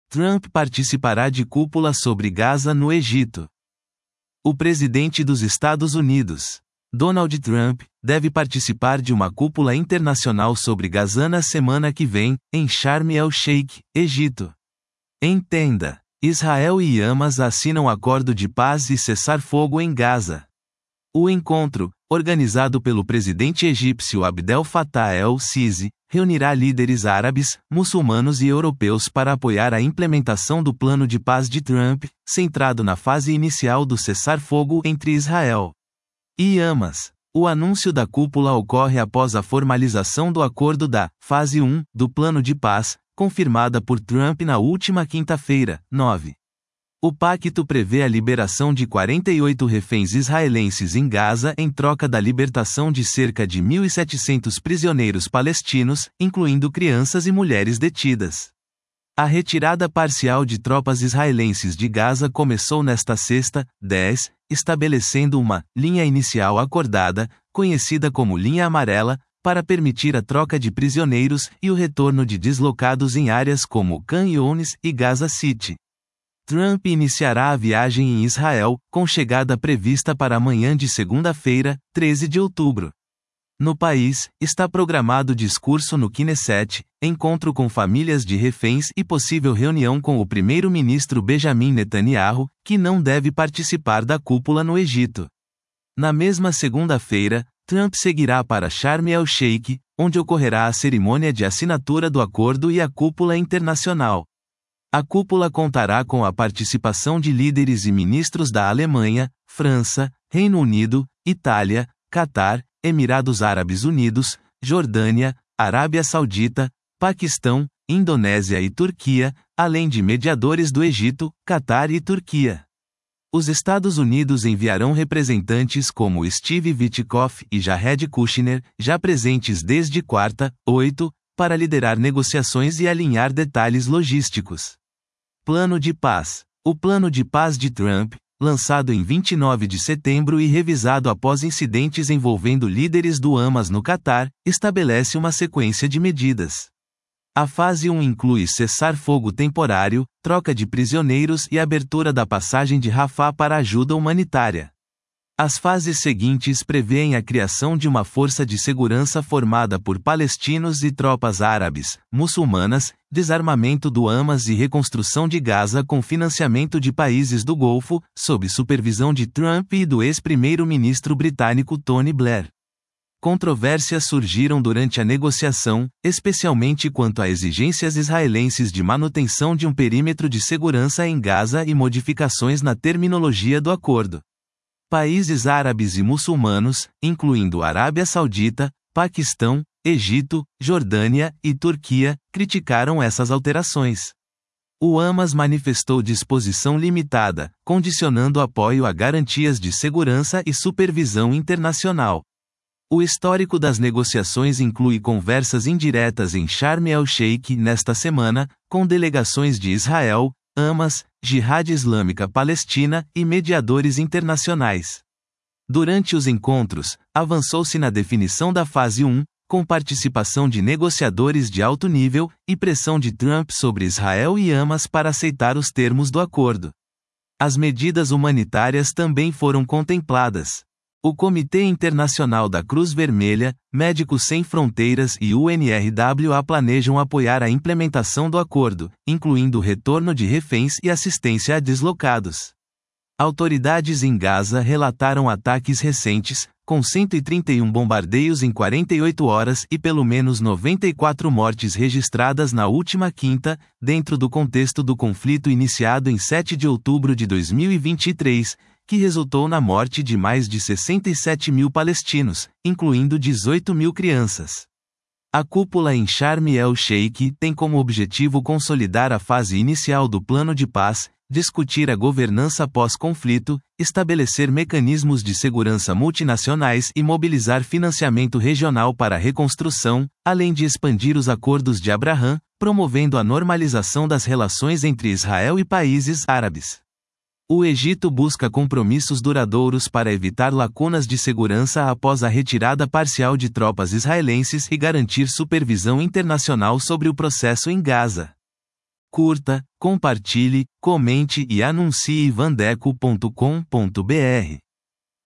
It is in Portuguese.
Trump participará de cúpula sobre Gaza no Egito. O presidente dos Estados Unidos, Donald Trump, deve participar de uma cúpula internacional sobre Gaza na semana que vem, em Sharm el-Sheikh, Egito. Entenda: Israel e Hamas assinam acordo de paz e cessar-fogo em Gaza. O encontro, organizado pelo presidente egípcio Abdel Fattah el-Sisi, reunirá líderes árabes, muçulmanos e europeus para apoiar a implementação do plano de paz de Trump, centrado na fase inicial do cessar-fogo entre Israel e Hamas. O anúncio da cúpula ocorre após a formalização do acordo da fase 1 do plano de paz, confirmada por Trump na última quinta-feira, 9. O pacto prevê a liberação de 48 reféns israelenses em Gaza em troca da libertação de cerca de 1.700 prisioneiros palestinos, incluindo crianças e mulheres detidas. A retirada parcial de tropas israelenses de Gaza começou nesta sexta, 10, estabelecendo uma linha inicial acordada, conhecida como Linha Amarela, para permitir a troca de prisioneiros e o retorno de deslocados em áreas como Khan Younis e Gaza City. Trump iniciará a viagem em Israel, com chegada prevista para amanhã de segunda-feira, 13 de outubro. No país, está programado discurso no Knesset, encontro com famílias de reféns e possível reunião com o primeiro-ministro Benjamin Netanyahu, que não deve participar da cúpula no Egito. Na mesma segunda-feira, Trump seguirá para Sharm el-Sheikh, onde ocorrerá a cerimônia de assinatura do acordo e a cúpula internacional. A cúpula contará com a participação de líderes e ministros da Alemanha, França, Reino Unido, Itália, Catar, Emirados Árabes Unidos, Jordânia, Arábia Saudita, Paquistão, Indonésia e Turquia, além de mediadores do Egito, Catar e Turquia. Os Estados Unidos enviarão representantes como Steve Witkoff e Jared Kushner, já presentes desde quarta, 8, para liderar negociações e alinhar detalhes logísticos. Plano de paz. O plano de paz de Trump, lançado em 29 de setembro e revisado após incidentes envolvendo líderes do Hamas no Catar, estabelece uma sequência de medidas. A fase 1 inclui cessar-fogo temporário, troca de prisioneiros e abertura da passagem de Rafah para ajuda humanitária. As fases seguintes prevêem a criação de uma força de segurança formada por palestinos e tropas árabes, muçulmanas, desarmamento do Hamas e reconstrução de Gaza com financiamento de países do Golfo, sob supervisão de Trump e do ex-primeiro-ministro britânico Tony Blair. Controvérsias surgiram durante a negociação, especialmente quanto a exigências israelenses de manutenção de um perímetro de segurança em Gaza e modificações na terminologia do acordo. Países árabes e muçulmanos, incluindo Arábia Saudita, Paquistão, Egito, Jordânia e Turquia, criticaram essas alterações. O Hamas manifestou disposição limitada, condicionando apoio a garantias de segurança e supervisão internacional. O histórico das negociações inclui conversas indiretas em Sharm el-Sheikh nesta semana, com delegações de Israel, Hamas, Jihad Islâmica Palestina e mediadores internacionais. Durante os encontros, avançou-se na definição da fase 1, com participação de negociadores de alto nível e pressão de Trump sobre Israel e Hamas para aceitar os termos do acordo. As medidas humanitárias também foram contempladas. O Comitê Internacional da Cruz Vermelha, Médicos Sem Fronteiras e UNRWA planejam apoiar a implementação do acordo, incluindo o retorno de reféns e assistência a deslocados. Autoridades em Gaza relataram ataques recentes, com 131 bombardeios em 48 horas e pelo menos 94 mortes registradas na última quinta, dentro do contexto do conflito iniciado em 7 de outubro de 2023, que resultou na morte de mais de 67 mil palestinos, incluindo 18 mil crianças. A cúpula em Sharm el-Sheikh tem como objetivo consolidar a fase inicial do plano de paz, discutir a governança pós-conflito, estabelecer mecanismos de segurança multinacionais e mobilizar financiamento regional para a reconstrução, além de expandir os acordos de Abraham, promovendo a normalização das relações entre Israel e países árabes. O Egito busca compromissos duradouros para evitar lacunas de segurança após a retirada parcial de tropas israelenses e garantir supervisão internacional sobre o processo em Gaza. Curta, compartilhe, comente e anuncie vandeco.com.br.